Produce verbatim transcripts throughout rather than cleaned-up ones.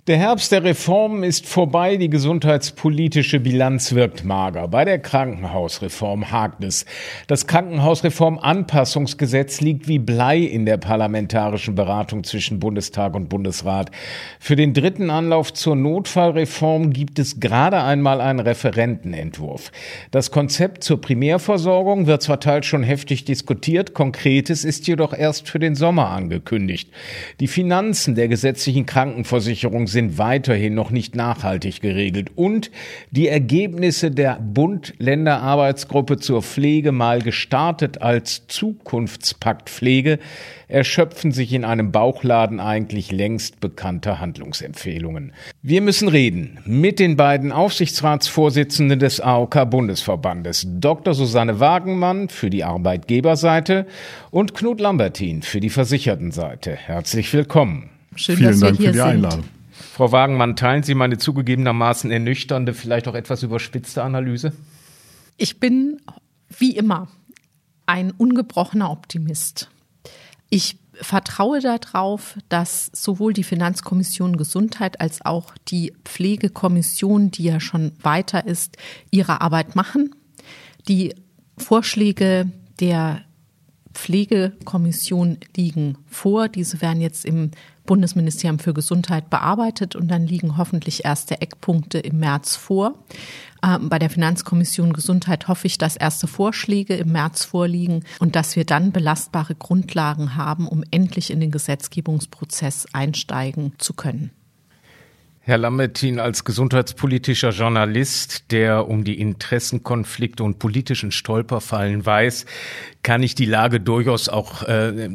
Der Herbst der Reformen ist vorbei, die gesundheitspolitische Bilanz wirkt mager. Bei der Krankenhausreform hakt es. Das Krankenhausreform-Anpassungsgesetz liegt wie Blei in der parlamentarischen Beratung zwischen Bundestag und Bundesrat. Für den dritten Anlauf zur Notfallreform gibt es gerade einmal einen Referentenentwurf. Das Konzept zur Primärversorgung wird zwar teils schon heftig diskutiert, Konkretes ist jedoch erst für den Sommer angekündigt. Die Finanzen der gesetzlichen Krankenversicherung sind weiterhin noch nicht nachhaltig geregelt. Und die Ergebnisse der Bund-Länder-Arbeitsgruppe zur Pflege, mal gestartet als Zukunftspakt Pflege, erschöpfen sich in einem Bauchladen eigentlich längst bekannter Handlungsempfehlungen. Wir müssen reden mit den beiden Aufsichtsratsvorsitzenden des A O K-Bundesverbandes, Doktor Susanne Wagenmann für die Arbeitgeberseite und Knut Lambertin für die Versichertenseite. Herzlich willkommen. Schön, Vielen dass Dank wir hier für die sind. Einladung. Frau Wagenmann, teilen Sie meine zugegebenermaßen ernüchternde, vielleicht auch etwas überspitzte Analyse? Ich bin, wie immer, ein ungebrochener Optimist. Ich vertraue darauf, dass sowohl die Finanzkommission Gesundheit als auch die Pflegekommission, die ja schon weiter ist, ihre Arbeit machen. Die Vorschläge der Pflegekommission liegen vor. Diese werden jetzt im Bundesministerium für Gesundheit bearbeitet und dann liegen hoffentlich erste Eckpunkte im März vor. Ähm, bei der Finanzkommission Gesundheit hoffe ich, dass erste Vorschläge im März vorliegen und dass wir dann belastbare Grundlagen haben, um endlich in den Gesetzgebungsprozess einsteigen zu können. Herr Lambertin, als gesundheitspolitischer Journalist, der um die Interessenkonflikte und politischen Stolperfallen weiß, kann ich die Lage durchaus auch äh,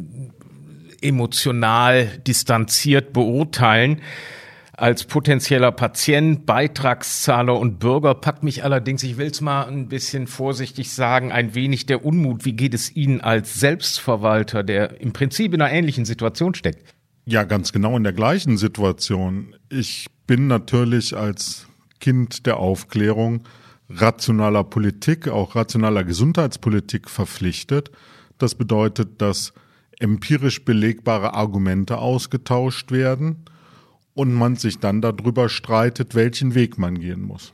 emotional distanziert beurteilen. Als potenzieller Patient, Beitragszahler und Bürger packt mich allerdings, ich will es mal ein bisschen vorsichtig sagen, ein wenig der Unmut. Wie geht es Ihnen als Selbstverwalter, der im Prinzip in einer ähnlichen Situation steckt? Ja, ganz genau in der gleichen Situation. Ich bin natürlich als Kind der Aufklärung rationaler Politik, auch rationaler Gesundheitspolitik verpflichtet. Das bedeutet, dass empirisch belegbare Argumente ausgetauscht werden und man sich dann darüber streitet, welchen Weg man gehen muss.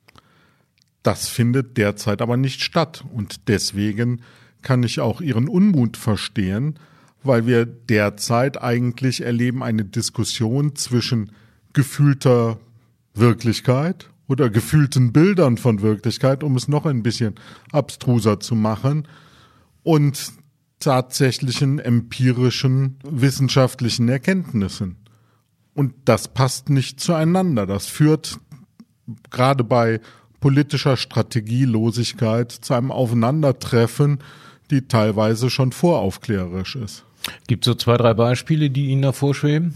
Das findet derzeit aber nicht statt und deswegen kann ich auch Ihren Unmut verstehen, weil wir derzeit eigentlich erleben eine Diskussion zwischen gefühlter Wirklichkeit oder gefühlten Bildern von Wirklichkeit, um es noch ein bisschen abstruser zu machen, und tatsächlichen empirischen wissenschaftlichen Erkenntnissen. Und das passt nicht zueinander. Das führt gerade bei politischer Strategielosigkeit zu einem Aufeinandertreffen, die teilweise schon voraufklärerisch ist. Gibt es so zwei, drei Beispiele, die Ihnen da vorschweben?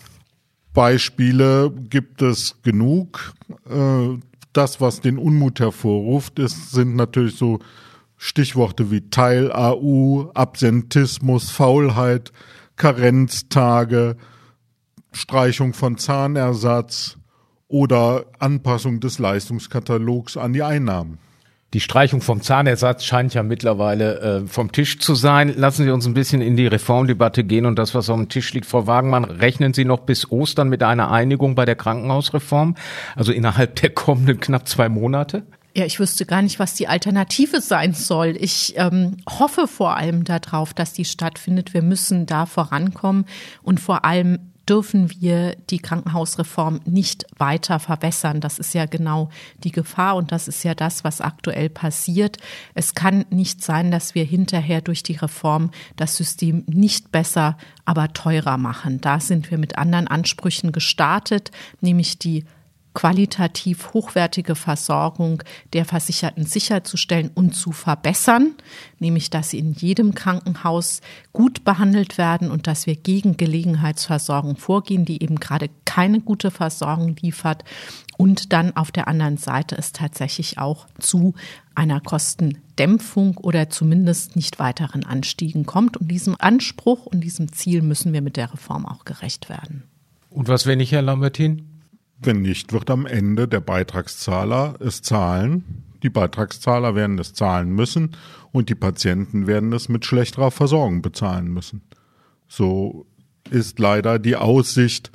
Beispiele gibt es genug. Das, was den Unmut hervorruft, ist, sind natürlich so Stichworte wie Teil-A U, Absentismus, Faulheit, Karenztage, Streichung von Zahnersatz oder Anpassung des Leistungskatalogs an die Einnahmen. Die Streichung vom Zahnersatz scheint ja mittlerweile äh, vom Tisch zu sein. Lassen Sie uns ein bisschen in die Reformdebatte gehen und das, was auf dem Tisch liegt. Frau Wagenmann, rechnen Sie noch bis Ostern mit einer Einigung bei der Krankenhausreform? Also innerhalb der kommenden knapp zwei Monate? Ja, ich wüsste gar nicht, was die Alternative sein soll. Ich ähm, hoffe vor allem darauf, dass die stattfindet. Wir müssen da vorankommen und vor allem dürfen wir die Krankenhausreform nicht weiter verwässern. Das ist ja genau die Gefahr und das ist ja das, was aktuell passiert. Es kann nicht sein, dass wir hinterher durch die Reform das System nicht besser, aber teurer machen. Da sind wir mit anderen Ansprüchen gestartet, nämlich die qualitativ hochwertige Versorgung der Versicherten sicherzustellen und zu verbessern, nämlich dass sie in jedem Krankenhaus gut behandelt werden und dass wir gegen Gelegenheitsversorgung vorgehen, die eben gerade keine gute Versorgung liefert, und dann auf der anderen Seite es tatsächlich auch zu einer Kostendämpfung oder zumindest nicht weiteren Anstiegen kommt. Und diesem Anspruch und diesem Ziel müssen wir mit der Reform auch gerecht werden. Und was, wenn nicht, Herr Lambertin? Wenn nicht, wird am Ende der Beitragszahler es zahlen. Die Beitragszahler werden es zahlen müssen und die Patienten werden es mit schlechterer Versorgung bezahlen müssen. So ist leider die Aussicht,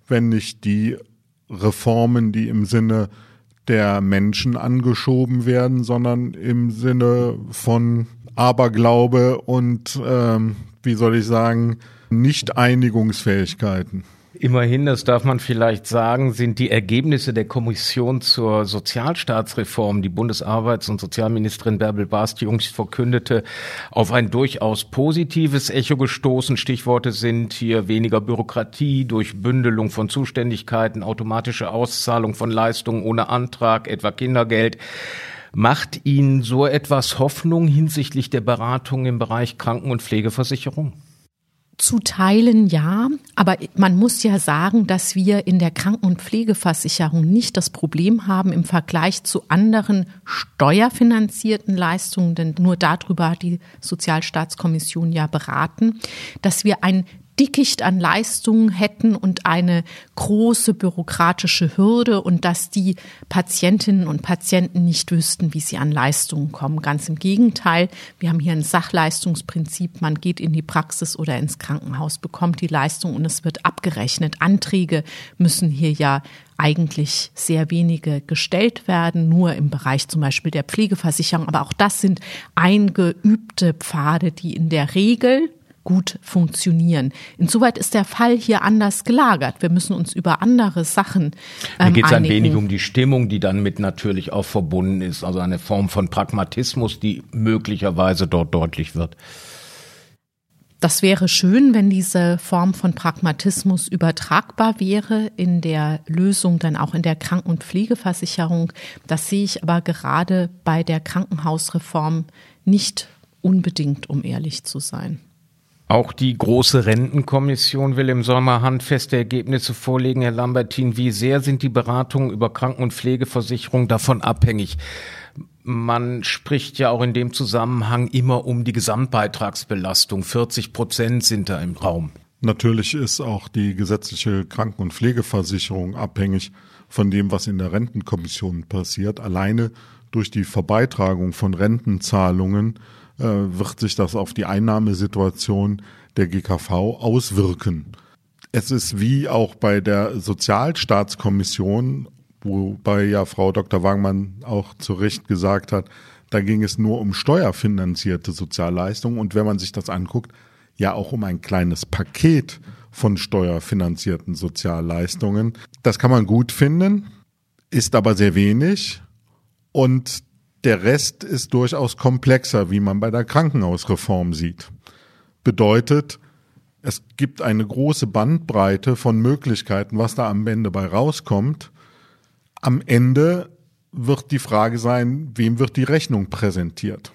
wenn nicht die Reformen, die im Sinne der Menschen angeschoben werden, sondern im Sinne von Aberglaube und, ähm, wie soll ich sagen, Nicht-Einigungsfähigkeiten. Immerhin, das darf man vielleicht sagen, sind die Ergebnisse der Kommission zur Sozialstaatsreform, die Bundesarbeits- und Sozialministerin Bärbel Bast jüngst verkündete, auf ein durchaus positives Echo gestoßen. Stichworte sind hier weniger Bürokratie durch Bündelung von Zuständigkeiten, automatische Auszahlung von Leistungen ohne Antrag, etwa Kindergeld. Macht Ihnen so etwas Hoffnung hinsichtlich der Beratung im Bereich Kranken- und Pflegeversicherung? Zu Teilen ja, aber man muss ja sagen, dass wir in der Kranken- und Pflegeversicherung nicht das Problem haben im Vergleich zu anderen steuerfinanzierten Leistungen, denn nur darüber hat die Sozialstaatskommission ja beraten, dass wir ein Dickicht an Leistungen hätten und eine große bürokratische Hürde und dass die Patientinnen und Patienten nicht wüssten, wie sie an Leistungen kommen. Ganz im Gegenteil, wir haben hier ein Sachleistungsprinzip. Man geht in die Praxis oder ins Krankenhaus, bekommt die Leistung und es wird abgerechnet. Anträge müssen hier ja eigentlich sehr wenige gestellt werden, nur im Bereich zum Beispiel der Pflegeversicherung. Aber auch das sind eingeübte Pfade, die in der Regel gut funktionieren. Insoweit ist der Fall hier anders gelagert. Wir müssen uns über andere Sachen ähm, Mir geht es ein einigen. wenig um die Stimmung, die dann mit natürlich auch verbunden ist, also eine Form von Pragmatismus, die möglicherweise dort deutlich wird. Das wäre schön, wenn diese Form von Pragmatismus übertragbar wäre in der Lösung, dann auch in der Kranken- und Pflegeversicherung. Das sehe ich aber gerade bei der Krankenhausreform nicht unbedingt, um ehrlich zu sein. Auch die Große Rentenkommission will im Sommer handfeste Ergebnisse vorlegen. Herr Lambertin, wie sehr sind die Beratungen über Kranken- und Pflegeversicherung davon abhängig? Man spricht ja auch in dem Zusammenhang immer um die Gesamtbeitragsbelastung. vierzig Prozent sind da im Raum. Natürlich ist auch die gesetzliche Kranken- und Pflegeversicherung abhängig von dem, was in der Rentenkommission passiert. Alleine durch die Verbeitragung von Rentenzahlungen wird sich das auf die Einnahmesituation der G K V auswirken. Es ist wie auch bei der Sozialstaatskommission, wobei ja Frau Doktor Wangmann auch zu Recht gesagt hat, da ging es nur um steuerfinanzierte Sozialleistungen und wenn man sich das anguckt, ja auch um ein kleines Paket von steuerfinanzierten Sozialleistungen. Das kann man gut finden, ist aber sehr wenig und der Rest ist durchaus komplexer, wie man bei der Krankenhausreform sieht. Bedeutet, es gibt eine große Bandbreite von Möglichkeiten, was da am Ende bei rauskommt. Am Ende wird die Frage sein, wem wird die Rechnung präsentiert?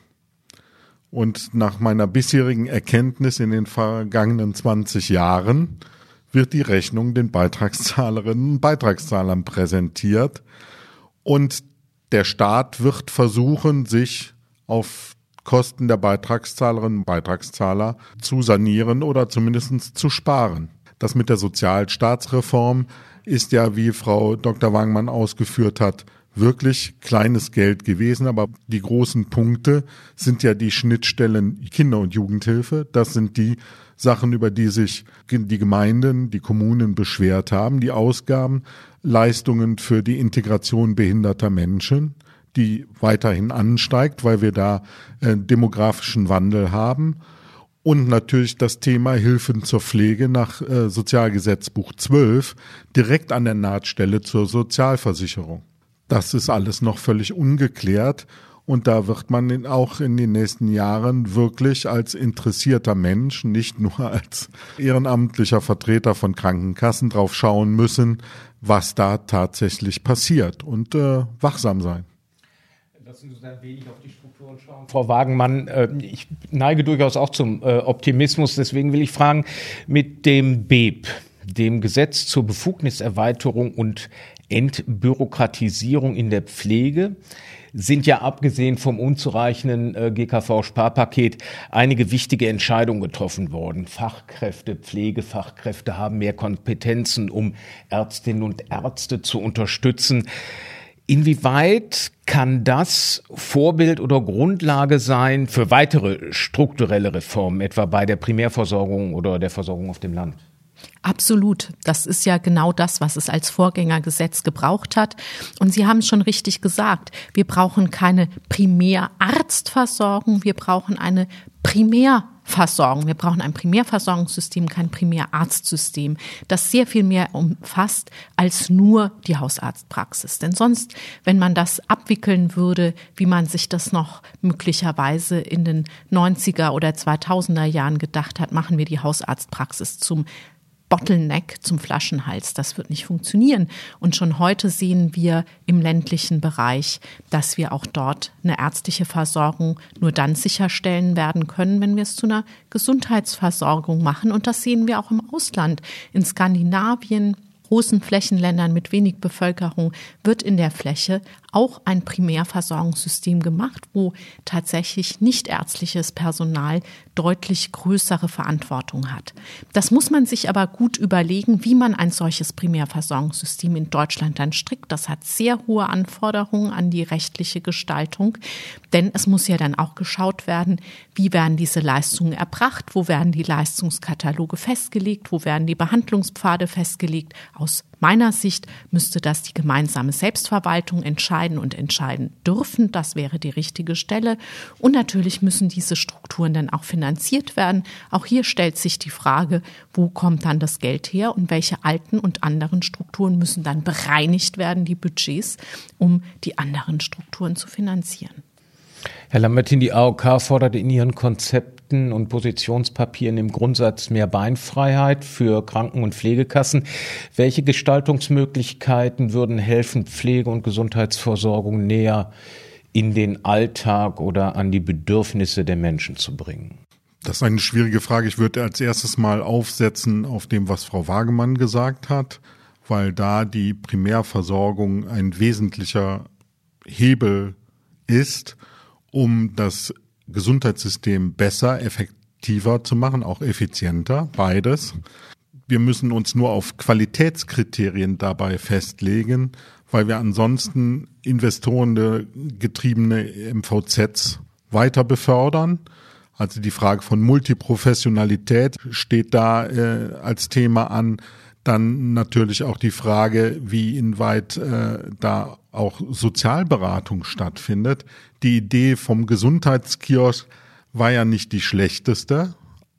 Und nach meiner bisherigen Erkenntnis in den vergangenen zwanzig Jahren wird die Rechnung den Beitragszahlerinnen und Beitragszahlern präsentiert. Und der Staat wird versuchen, sich auf Kosten der Beitragszahlerinnen und Beitragszahler zu sanieren oder zumindest zu sparen. Das mit der Sozialstaatsreform ist ja, wie Frau Doktor Wangmann ausgeführt hat, wirklich kleines Geld gewesen. Aber die großen Punkte sind ja die Schnittstellen Kinder- und Jugendhilfe. Das sind die Sachen, über die sich die Gemeinden, die Kommunen beschwert haben, die Ausgaben, Leistungen für die Integration behinderter Menschen, die weiterhin ansteigt, weil wir da äh, demografischen Wandel haben. Und natürlich das Thema Hilfen zur Pflege nach äh, Sozialgesetzbuch zwölf, direkt an der Nahtstelle zur Sozialversicherung. Das ist alles noch völlig ungeklärt. Und da wird man auch in den nächsten Jahren wirklich als interessierter Mensch, nicht nur als ehrenamtlicher Vertreter von Krankenkassen drauf schauen müssen, was da tatsächlich passiert und äh, wachsam sein. Lassen Sie uns ein wenig auf die Strukturen schauen. Frau Wagenmann, äh, ich neige durchaus auch zum äh, Optimismus, deswegen will ich fragen, mit dem B E P, dem Gesetz zur Befugniserweiterung und Entbürokratisierung in der Pflege, sind ja abgesehen vom unzureichenden äh, G K V-Sparpaket einige wichtige Entscheidungen getroffen worden. Fachkräfte, Pflegefachkräfte haben mehr Kompetenzen, um Ärztinnen und Ärzte zu unterstützen. Inwieweit kann das Vorbild oder Grundlage sein für weitere strukturelle Reformen, etwa bei der Primärversorgung oder der Versorgung auf dem Land? Absolut. Das ist ja genau das, was es als Vorgängergesetz gebraucht hat. Und Sie haben es schon richtig gesagt. Wir brauchen keine Primärarztversorgung. Wir brauchen eine Primärversorgung. Wir brauchen ein Primärversorgungssystem, kein Primärarztsystem, das sehr viel mehr umfasst als nur die Hausarztpraxis. Denn sonst, wenn man das abwickeln würde, wie man sich das noch möglicherweise in den neunziger oder zweitausender Jahren gedacht hat, machen wir die Hausarztpraxis zum Bottleneck, zum Flaschenhals. Das wird nicht funktionieren. Und schon heute sehen wir im ländlichen Bereich, dass wir auch dort eine ärztliche Versorgung nur dann sicherstellen werden können, wenn wir es zu einer Gesundheitsversorgung machen. Und das sehen wir auch im Ausland. In Skandinavien, großen Flächenländern mit wenig Bevölkerung, wird in der Fläche auch ein Primärversorgungssystem gemacht, wo tatsächlich nichtärztliches Personal deutlich größere Verantwortung hat. Das muss man sich aber gut überlegen, wie man ein solches Primärversorgungssystem in Deutschland dann strickt. Das hat sehr hohe Anforderungen an die rechtliche Gestaltung, denn es muss ja dann auch geschaut werden, wie werden diese Leistungen erbracht, wo werden die Leistungskataloge festgelegt, wo werden die Behandlungspfade festgelegt. Aus meiner Sicht müsste das die gemeinsame Selbstverwaltung entscheiden und entscheiden dürfen. Das wäre die richtige Stelle. Und natürlich müssen diese Strukturen dann auch finanziert werden. Auch hier stellt sich die Frage, wo kommt dann das Geld her und welche alten und anderen Strukturen müssen dann bereinigt werden, die Budgets, um die anderen Strukturen zu finanzieren. Herr Lambertin, die A O K fordert in ihren Konzepten und Positionspapieren im Grundsatz mehr Beinfreiheit für Kranken- und Pflegekassen. Welche Gestaltungsmöglichkeiten würden helfen, Pflege- und Gesundheitsversorgung näher in den Alltag oder an die Bedürfnisse der Menschen zu bringen? Das ist eine schwierige Frage. Ich würde als erstes mal aufsetzen auf dem, was Frau Wagemann gesagt hat, weil da die Primärversorgung ein wesentlicher Hebel ist, um das Gesundheitssystem besser, effektiver zu machen, auch effizienter, beides. Wir müssen uns nur auf Qualitätskriterien dabei festlegen, weil wir ansonsten investorengetriebene M V Zs weiter befördern. Also die Frage von Multiprofessionalität steht da äh, als Thema an. Dann natürlich auch die Frage, wie inweit äh, da auch Sozialberatung stattfindet. Die Idee vom Gesundheitskiosk war ja nicht die schlechteste.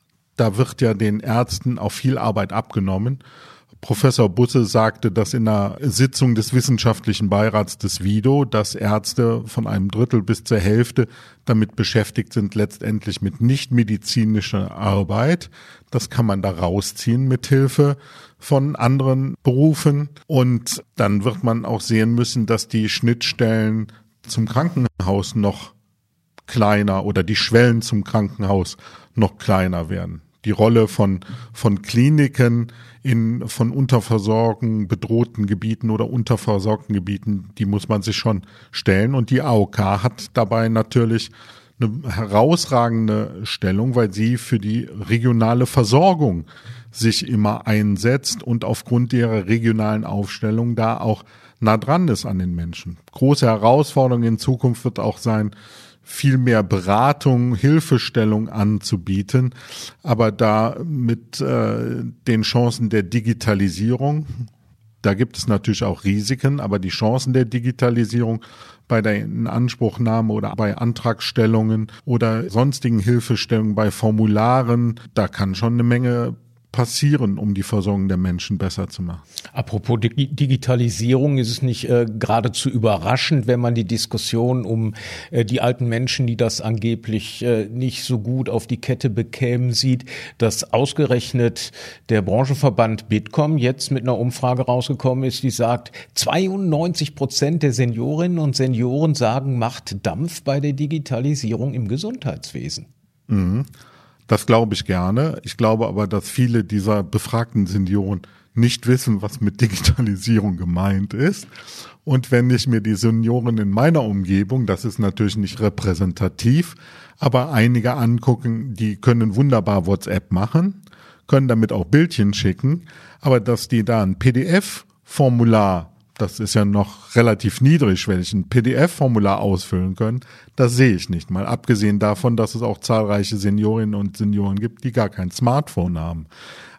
Da wird ja den Ärzten auch viel Arbeit abgenommen. Professor Busse sagte das in einer Sitzung des wissenschaftlichen Beirats des WIDO, dass Ärzte von einem Drittel bis zur Hälfte damit beschäftigt sind, letztendlich mit nichtmedizinischer Arbeit. Das kann man da rausziehen mit Hilfe von anderen Berufen. Und dann wird man auch sehen müssen, dass die Schnittstellen zum Krankenhaus noch kleiner oder die Schwellen zum Krankenhaus noch kleiner werden. Die Rolle von, von Kliniken in von unterversorgten, bedrohten Gebieten oder unterversorgten Gebieten, die muss man sich schon stellen. Und die A O K hat dabei natürlich eine herausragende Stellung, weil sie für die regionale Versorgung sich immer einsetzt und aufgrund ihrer regionalen Aufstellung da auch nah dran ist an den Menschen. Große Herausforderung in Zukunft wird auch sein, viel mehr Beratung, Hilfestellung anzubieten, aber da mit äh, den Chancen der Digitalisierung, da gibt es natürlich auch Risiken, aber die Chancen der Digitalisierung bei der Inanspruchnahme oder bei Antragstellungen oder sonstigen Hilfestellungen bei Formularen, da kann schon eine Menge passieren, um die Versorgung der Menschen besser zu machen. Apropos Dig- Digitalisierung, ist es nicht äh, geradezu überraschend, wenn man die Diskussion um äh, die alten Menschen, die das angeblich äh, nicht so gut auf die Kette bekämen, sieht, dass ausgerechnet der Branchenverband Bitkom jetzt mit einer Umfrage rausgekommen ist, die sagt, zweiundneunzig Prozent der Seniorinnen und Senioren sagen, macht Dampf bei der Digitalisierung im Gesundheitswesen. Mhm. Das glaube ich gerne. Ich glaube aber, dass viele dieser befragten Senioren nicht wissen, was mit Digitalisierung gemeint ist. Und wenn ich mir die Senioren in meiner Umgebung, das ist natürlich nicht repräsentativ, aber einige angucken, die können wunderbar WhatsApp machen, können damit auch Bildchen schicken, aber dass die da ein P D F-Formular, das ist ja noch relativ niedrigschwellig, ein P D F-Formular ausfüllen können, das sehe ich nicht. Mal abgesehen davon, dass es auch zahlreiche Seniorinnen und Senioren gibt, die gar kein Smartphone haben.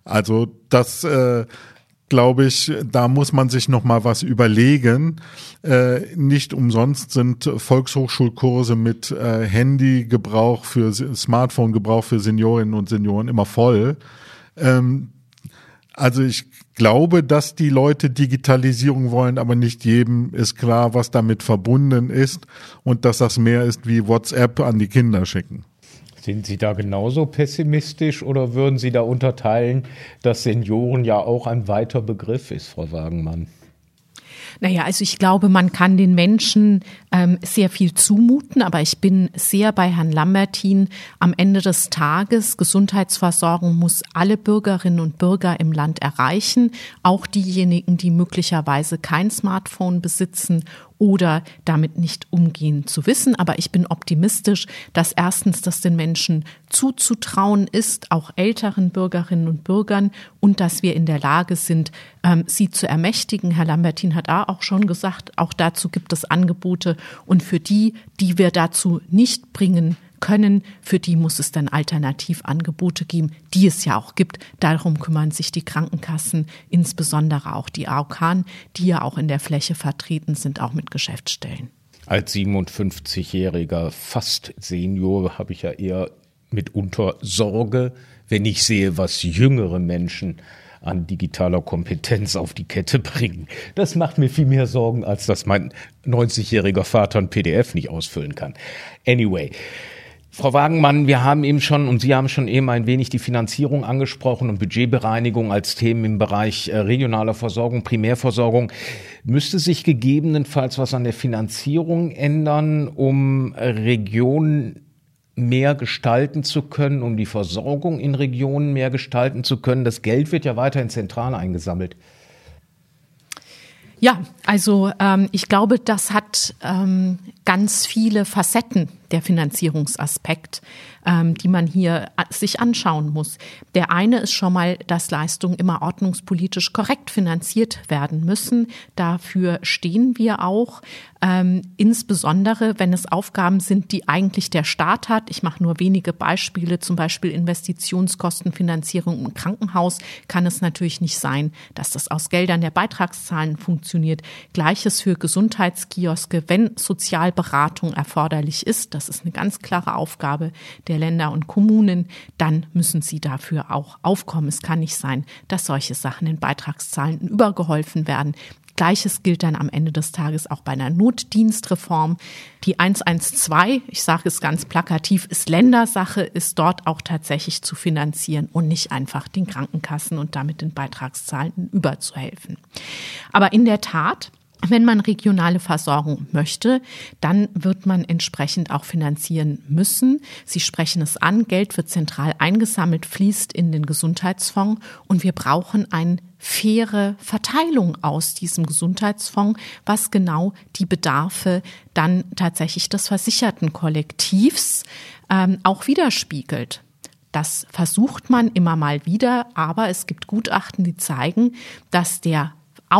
Also das äh, glaube ich, da muss man sich noch mal was überlegen. Äh, nicht umsonst sind Volkshochschulkurse mit äh, Handygebrauch für Smartphone-Gebrauch für Seniorinnen und Senioren immer voll. Ähm, also ich glaube, dass die Leute Digitalisierung wollen, aber nicht jedem ist klar, was damit verbunden ist und dass das mehr ist wie WhatsApp an die Kinder schicken. Sind Sie da genauso pessimistisch oder würden Sie da unterteilen, dass Senioren ja auch ein weiter Begriff ist, Frau Wagenmann? Naja, also ich glaube, man kann den Menschen ähm, sehr viel zumuten, aber ich bin sehr bei Herrn Lambertin. Am Ende des Tages, Gesundheitsversorgung muss alle Bürgerinnen und Bürger im Land erreichen, auch diejenigen, die möglicherweise kein Smartphone besitzen oder damit nicht umgehen zu wissen. Aber ich bin optimistisch, dass erstens das den Menschen zuzutrauen ist, auch älteren Bürgerinnen und Bürgern, und dass wir in der Lage sind, ähm, sie zu ermächtigen. Herr Lambertin hat auch schon gesagt, auch dazu gibt es Angebote. Und für die, die wir dazu nicht bringen können, für die muss es dann Alternativangebote geben, die es ja auch gibt. Darum kümmern sich die Krankenkassen, insbesondere auch die A O K, die ja auch in der Fläche vertreten sind, auch mit Geschäftsstellen. Als siebenundfünfzigjähriger fast Senior habe ich ja eher mitunter Sorge, wenn ich sehe, was jüngere Menschen an digitaler Kompetenz auf die Kette bringen. Das macht mir viel mehr Sorgen, als dass mein neunzigjähriger Vater ein P D F nicht ausfüllen kann. Anyway. Frau Wagenmann, wir haben eben schon und Sie haben schon eben ein wenig die Finanzierung angesprochen und Budgetbereinigung als Themen im Bereich regionaler Versorgung, Primärversorgung. Müsste sich gegebenenfalls was an der Finanzierung ändern, um Regionen mehr gestalten zu können, um die Versorgung in Regionen mehr gestalten zu können? Das Geld wird ja weiterhin zentral eingesammelt. Ja, also ähm, ich glaube, das hat ähm, ganz viele Facetten, der Finanzierungsaspekt, ähm, die man hier sich anschauen muss. Der eine ist schon mal, dass Leistungen immer ordnungspolitisch korrekt finanziert werden müssen. Dafür stehen wir auch. Ähm, insbesondere, wenn es Aufgaben sind, die eigentlich der Staat hat. Ich mache nur wenige Beispiele, zum Beispiel Investitionskostenfinanzierung im Krankenhaus, kann es natürlich nicht sein, dass das aus Geldern der Beitragszahlen funktioniert. Gleiches für Gesundheitskioske, wenn Sozialberatung erforderlich ist. Das ist eine ganz klare Aufgabe der Länder und Kommunen. Dann müssen sie dafür auch aufkommen. Es kann nicht sein, dass solche Sachen in Beitragszahlen übergeholfen werden. Gleiches gilt dann am Ende des Tages auch bei einer Notdienstreform. Die eins eins zwei, ich sage es ganz plakativ, ist Ländersache, ist dort auch tatsächlich zu finanzieren und nicht einfach den Krankenkassen und damit den Beitragszahlen überzuhelfen. Aber in der Tat, wenn man regionale Versorgung möchte, dann wird man entsprechend auch finanzieren müssen. Sie sprechen es an, Geld wird zentral eingesammelt, fließt in den Gesundheitsfonds und wir brauchen eine faire Verteilung aus diesem Gesundheitsfonds, was genau die Bedarfe dann tatsächlich des Versichertenkollektivs ähm, auch widerspiegelt. Das versucht man immer mal wieder, aber es gibt Gutachten, die zeigen, dass der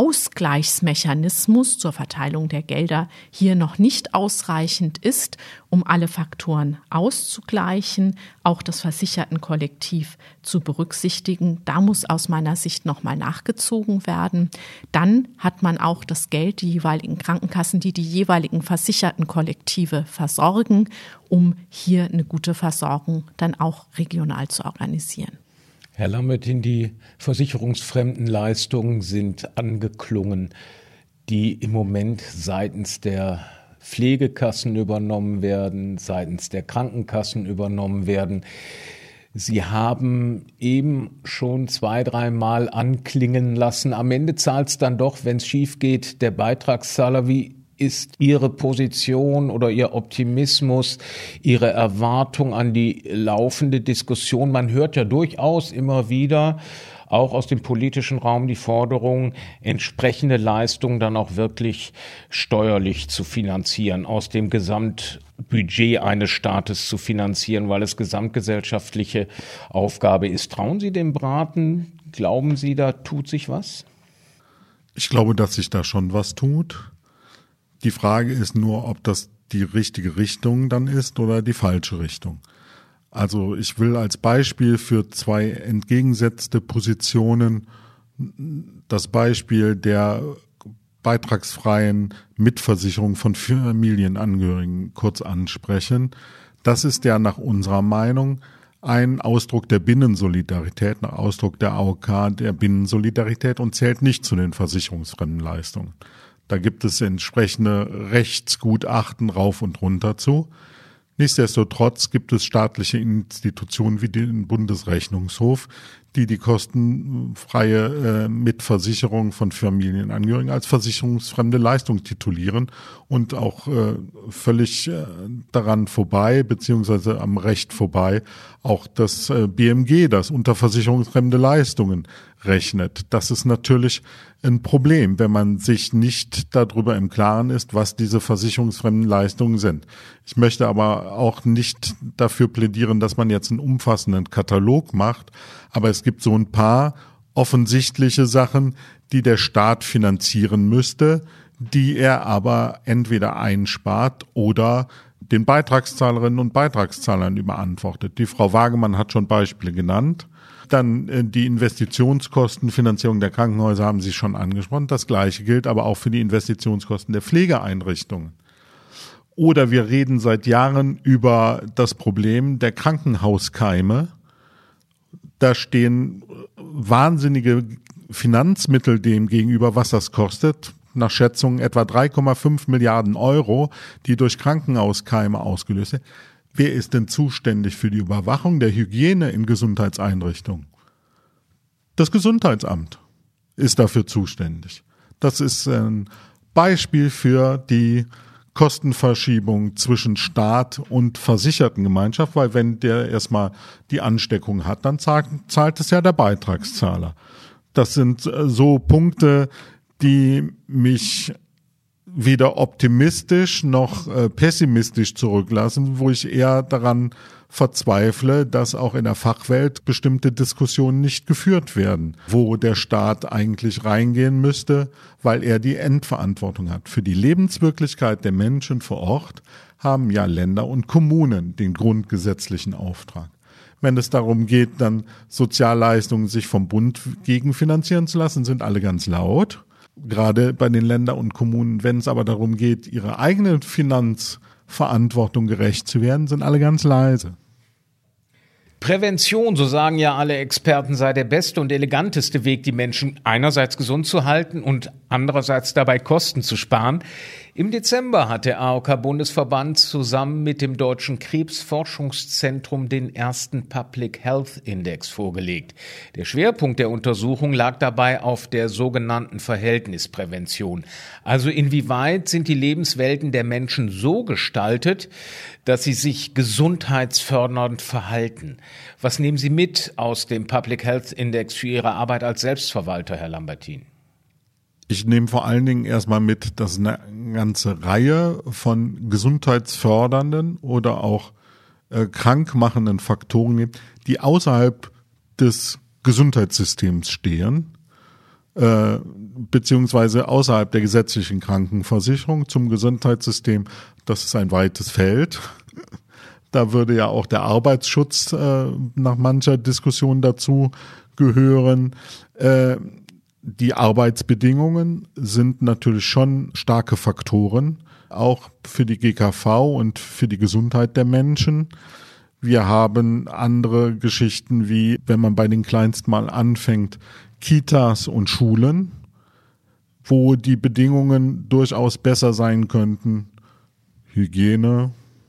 Ausgleichsmechanismus zur Verteilung der Gelder hier noch nicht ausreichend ist, um alle Faktoren auszugleichen, auch das Versichertenkollektiv zu berücksichtigen. Da muss aus meiner Sicht nochmal nachgezogen werden. Dann hat man auch das Geld, die jeweiligen Krankenkassen, die die jeweiligen Versichertenkollektive versorgen, um hier eine gute Versorgung dann auch regional zu organisieren. Herr Lambertin, die versicherungsfremden Leistungen sind angeklungen, die im Moment seitens der Pflegekassen übernommen werden, seitens der Krankenkassen übernommen werden. Sie haben eben schon zwei, dreimal anklingen lassen. Am Ende zahlt es dann doch, wenn es schief geht, der Beitragszahler. Wie ist Ihre Position oder Ihr Optimismus, Ihre Erwartung an die laufende Diskussion? Man hört ja durchaus immer wieder, auch aus dem politischen Raum, die Forderung, entsprechende Leistungen dann auch wirklich steuerlich zu finanzieren, aus dem Gesamtbudget eines Staates zu finanzieren, weil es gesamtgesellschaftliche Aufgabe ist. Trauen Sie dem Braten? Glauben Sie, da tut sich was? Ich glaube, dass sich da schon was tut. Die Frage ist nur, ob das die richtige Richtung dann ist oder die falsche Richtung. Also ich will als Beispiel für zwei entgegengesetzte Positionen das Beispiel der beitragsfreien Mitversicherung von Familienangehörigen kurz ansprechen. Das ist ja nach unserer Meinung ein Ausdruck der Binnensolidarität, ein Ausdruck der A O K der Binnensolidarität und zählt nicht zu den versicherungsfremden Leistungen. Da gibt es entsprechende Rechtsgutachten rauf und runter zu. Nichtsdestotrotz gibt es staatliche Institutionen wie den Bundesrechnungshof, die die kostenfreie äh, Mitversicherung von Familienangehörigen als versicherungsfremde Leistung titulieren und auch äh, völlig äh, daran vorbei, beziehungsweise am Recht vorbei, auch das äh, B M G, das unter versicherungsfremde Leistungen rechnet. Das ist natürlich ein Problem, wenn man sich nicht darüber im Klaren ist, was diese versicherungsfremden Leistungen sind. Ich möchte aber auch nicht dafür plädieren, dass man jetzt einen umfassenden Katalog macht, aber es gibt so ein paar offensichtliche Sachen, die der Staat finanzieren müsste, die er aber entweder einspart oder den Beitragszahlerinnen und Beitragszahlern überantwortet. Die Frau Wagemann hat schon Beispiele genannt. Dann äh, die Investitionskostenfinanzierung der Krankenhäuser haben Sie schon angesprochen. Das Gleiche gilt aber auch für die Investitionskosten der Pflegeeinrichtungen. Oder wir reden seit Jahren über das Problem der Krankenhauskeime. Da stehen wahnsinnige Finanzmittel dem gegenüber, was das kostet. Nach Schätzungen etwa drei Komma fünf Milliarden Euro, die durch Krankenhauskeime ausgelöst sind. Wer ist denn zuständig für die Überwachung der Hygiene in Gesundheitseinrichtungen? Das Gesundheitsamt ist dafür zuständig. Das ist ein Beispiel für die Kostenverschiebung zwischen Staat und Versichertengemeinschaft, weil wenn der erstmal die Ansteckung hat, dann zahlt, zahlt es ja der Beitragszahler. Das sind so Punkte, die mich weder optimistisch noch äh, pessimistisch zurücklassen, wo ich eher daran verzweifle, dass auch in der Fachwelt bestimmte Diskussionen nicht geführt werden, wo der Staat eigentlich reingehen müsste, weil er die Endverantwortung hat. Für die Lebenswirklichkeit der Menschen vor Ort haben ja Länder und Kommunen den grundgesetzlichen Auftrag. Wenn es darum geht, dann Sozialleistungen sich vom Bund gegenfinanzieren zu lassen, sind alle ganz laut. Gerade bei den Ländern und Kommunen, wenn es aber darum geht, ihre eigene Finanzverantwortung gerecht zu werden, sind alle ganz leise. Prävention, so sagen ja alle Experten, sei der beste und eleganteste Weg, die Menschen einerseits gesund zu halten und andererseits dabei Kosten zu sparen. Im Dezember hat der A O K-Bundesverband zusammen mit dem Deutschen Krebsforschungszentrum den ersten Public Health Index vorgelegt. Der Schwerpunkt der Untersuchung lag dabei auf der sogenannten Verhältnisprävention. Also inwieweit sind die Lebenswelten der Menschen so gestaltet, dass sie sich gesundheitsfördernd verhalten? Was nehmen Sie mit aus dem Public Health Index für Ihre Arbeit als Selbstverwalter, Herr Lambertin? Ich nehme vor allen Dingen erstmal mit, dass eine ganze Reihe von gesundheitsfördernden oder auch äh, krankmachenden Faktoren gibt, die außerhalb des Gesundheitssystems stehen, äh, beziehungsweise außerhalb der gesetzlichen Krankenversicherung zum Gesundheitssystem. Das ist ein weites Feld. Da würde ja auch der Arbeitsschutz äh, nach mancher Diskussion dazu gehören. Äh, Die Arbeitsbedingungen sind natürlich schon starke Faktoren, auch für die G K V und für die Gesundheit der Menschen. Wir haben andere Geschichten wie, wenn man bei den Kleinsten mal anfängt, Kitas und Schulen, wo die Bedingungen durchaus besser sein könnten. Hygiene,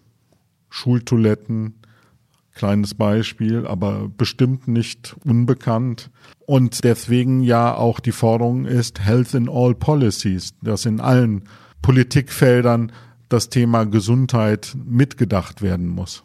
Schultoiletten, kleines Beispiel, aber bestimmt nicht unbekannt. Und deswegen ja auch die Forderung ist Health in all policies, dass in allen Politikfeldern das Thema Gesundheit mitgedacht werden muss.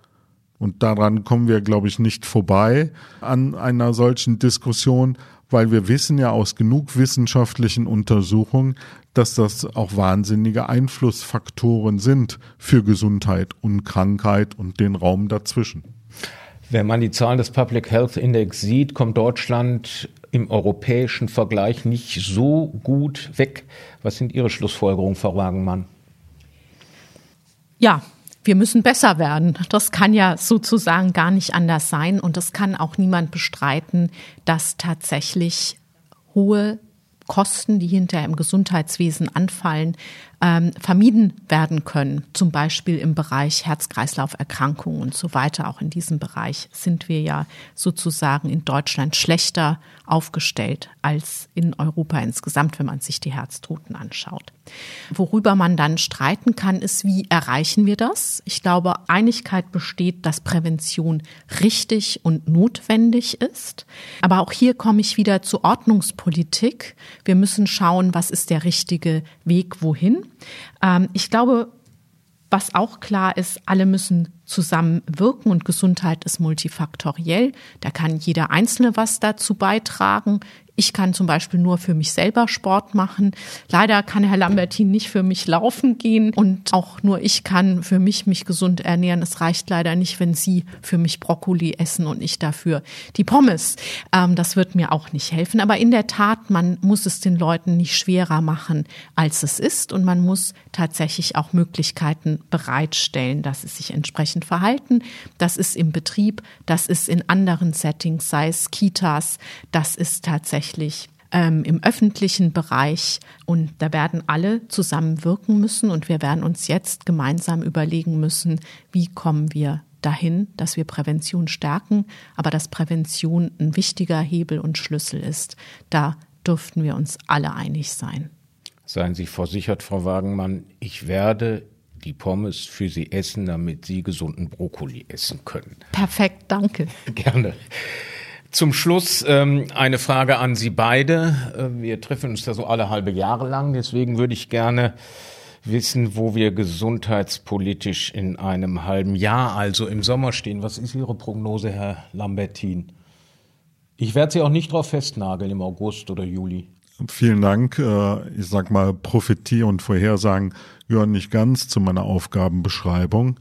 Und daran kommen wir, glaube ich, nicht vorbei an einer solchen Diskussion, weil wir wissen ja aus genug wissenschaftlichen Untersuchungen, dass das auch wahnsinnige Einflussfaktoren sind für Gesundheit und Krankheit und den Raum dazwischen. Wenn man die Zahlen des Public Health Index sieht, kommt Deutschland im europäischen Vergleich nicht so gut weg. Was sind Ihre Schlussfolgerungen, Frau Wagemann? Ja, Wir müssen besser werden. Das kann ja sozusagen gar nicht anders sein. Und das kann auch niemand bestreiten, dass tatsächlich hohe Kosten, die hinterher im Gesundheitswesen anfallen, ähm, vermieden werden können. Zum Beispiel im Bereich Herz-Kreislauf-Erkrankungen und so weiter. Auch in diesem Bereich sind wir ja sozusagen in Deutschland schlechter aufgestellt als in Europa insgesamt, wenn man sich die Herztoten anschaut. Worüber man dann streiten kann, ist, wie erreichen wir das? Ich glaube, Einigkeit besteht, dass Prävention richtig und notwendig ist. Aber auch hier komme ich wieder zur Ordnungspolitik. Wir müssen schauen, was ist der richtige Weg wohin. Ähm, ich glaube, was auch klar ist, alle müssen zusammenwirken und Gesundheit ist multifaktoriell. Da kann jeder Einzelne was dazu beitragen. Ich kann zum Beispiel nur für mich selber Sport machen. Leider kann Herr Lambertin nicht für mich laufen gehen und auch nur ich kann für mich mich gesund ernähren. Es reicht leider nicht, wenn Sie für mich Brokkoli essen und ich dafür die Pommes. Ähm, das wird mir auch nicht helfen. Aber in der Tat, man muss es den Leuten nicht schwerer machen, als es ist. Und man muss tatsächlich auch Möglichkeiten bereitstellen, dass sie sich entsprechend verhalten. Das ist im Betrieb, das ist in anderen Settings, sei es Kitas, das ist tatsächlich ähm, im öffentlichen Bereich. Und da werden alle zusammenwirken müssen und wir werden uns jetzt gemeinsam überlegen müssen, wie kommen wir dahin, dass wir Prävention stärken, aber dass Prävention ein wichtiger Hebel und Schlüssel ist. Da dürften wir uns alle einig sein. Seien Sie versichert, Frau Wagenmann, ich werde die Pommes für Sie essen, damit Sie gesunden Brokkoli essen können. Perfekt, danke. Gerne. Zum Schluss ähm, eine Frage an Sie beide. Äh, wir treffen uns da so alle halbe Jahre lang, deswegen würde ich gerne wissen, wo wir gesundheitspolitisch in einem halben Jahr, also im Sommer stehen. Was ist Ihre Prognose, Herr Lambertin? Ich werde Sie auch nicht drauf festnageln im August oder Juli. Vielen Dank. Ich sag mal, Prophetie und Vorhersagen gehören nicht ganz zu meiner Aufgabenbeschreibung.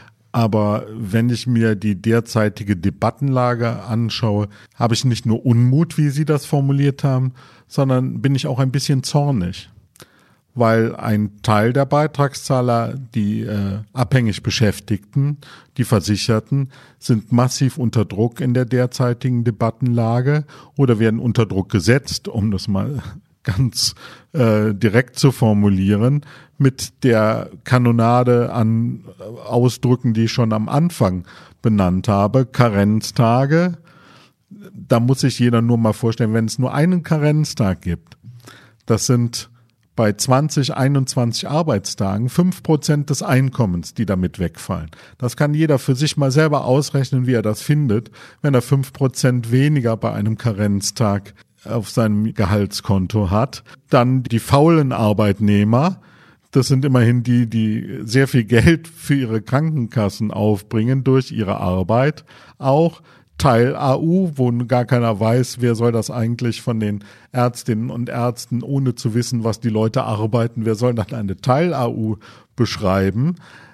Aber wenn ich mir die derzeitige Debattenlage anschaue, habe ich nicht nur Unmut, wie Sie das formuliert haben, sondern bin ich auch ein bisschen zornig. Weil ein Teil der Beitragszahler, die äh, abhängig Beschäftigten, die Versicherten, sind massiv unter Druck in der derzeitigen Debattenlage oder werden unter Druck gesetzt, um das mal ganz äh, direkt zu formulieren, mit der Kanonade an Ausdrücken, die ich schon am Anfang benannt habe. Karenztage, da muss sich jeder nur mal vorstellen, wenn es nur einen Karenztag gibt, das sind bei zwanzig, einundzwanzig Arbeitstagen fünf Prozent des Einkommens, die damit wegfallen. Das kann jeder für sich mal selber ausrechnen, wie er das findet, wenn er fünf Prozent weniger bei einem Karenztag auf seinem Gehaltskonto hat. Dann die faulen Arbeitnehmer, das sind immerhin die, die sehr viel Geld für ihre Krankenkassen aufbringen durch ihre Arbeit. Auch Teil A U, wo gar keiner weiß, wer soll das eigentlich von den Ärztinnen und Ärzten, ohne zu wissen, was die Leute arbeiten, wer soll dann eine Teil-A U beschreiben?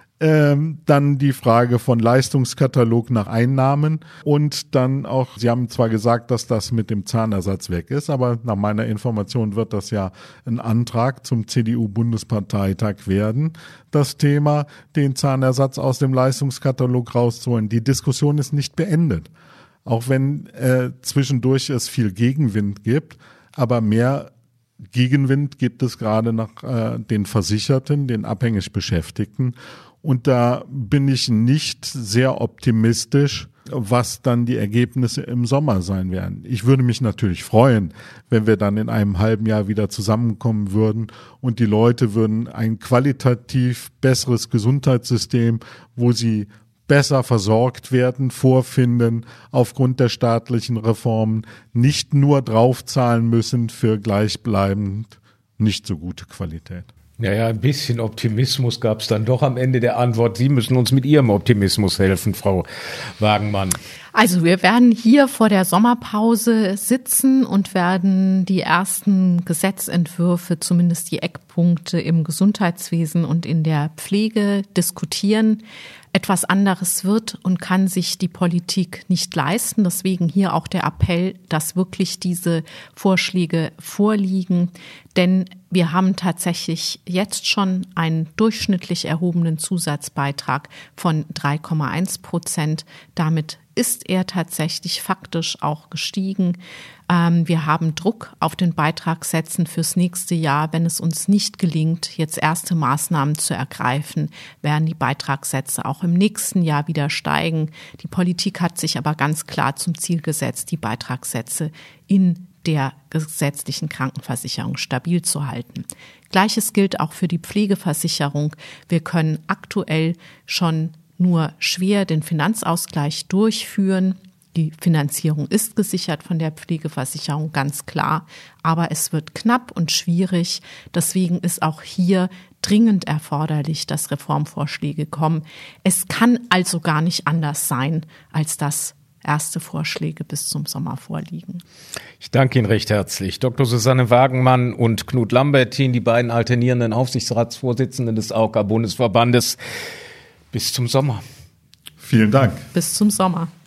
Ähm, dann die Frage von Leistungskatalog nach Einnahmen und dann auch, Sie haben zwar gesagt, dass das mit dem Zahnersatz weg ist, aber nach meiner Information wird das ja ein Antrag zum C D U-Bundesparteitag werden, das Thema, den Zahnersatz aus dem Leistungskatalog rauszuholen. Die Diskussion ist nicht beendet, auch wenn äh, zwischendurch es viel Gegenwind gibt, aber mehr Gegenwind gibt es gerade nach äh, den Versicherten, den abhängig Beschäftigten. Und da bin ich nicht sehr optimistisch, was dann die Ergebnisse im Sommer sein werden. Ich würde mich natürlich freuen, wenn wir dann in einem halben Jahr wieder zusammenkommen würden und die Leute würden ein qualitativ besseres Gesundheitssystem, wo sie besser versorgt werden, vorfinden, aufgrund der staatlichen Reformen, nicht nur draufzahlen müssen für gleichbleibend nicht so gute Qualität. Naja, ein bisschen Optimismus gab es dann doch am Ende der Antwort. Sie müssen uns mit Ihrem Optimismus helfen, Frau Wagenmann. Also wir werden hier vor der Sommerpause sitzen und werden die ersten Gesetzentwürfe, zumindest die Eckpunkte im Gesundheitswesen und in der Pflege diskutieren. Etwas anderes wird und kann sich die Politik nicht leisten. Deswegen hier auch der Appell, dass wirklich diese Vorschläge vorliegen. Denn Wir haben tatsächlich jetzt schon einen durchschnittlich erhobenen Zusatzbeitrag von drei Komma eins Prozent. Damit ist er tatsächlich faktisch auch gestiegen. Ähm, wir haben Druck auf den Beitragssätzen fürs nächste Jahr. Wenn es uns nicht gelingt, jetzt erste Maßnahmen zu ergreifen, werden die Beitragssätze auch im nächsten Jahr wieder steigen. Die Politik hat sich aber ganz klar zum Ziel gesetzt, die Beitragssätze in der gesetzlichen Krankenversicherung stabil zu halten. Gleiches gilt auch für die Pflegeversicherung. Wir können aktuell schon nur schwer den Finanzausgleich durchführen. Die Finanzierung ist gesichert von der Pflegeversicherung, ganz klar. Aber es wird knapp und schwierig. Deswegen ist auch hier dringend erforderlich, dass Reformvorschläge kommen. Es kann also gar nicht anders sein, als dass erste Vorschläge bis zum Sommer vorliegen. Ich danke Ihnen recht herzlich. Doktor Susanne Wagenmann und Knut Lambertin, die beiden alternierenden Aufsichtsratsvorsitzenden des A O K-Bundesverbandes. Bis zum Sommer. Vielen Dank. Bis zum Sommer.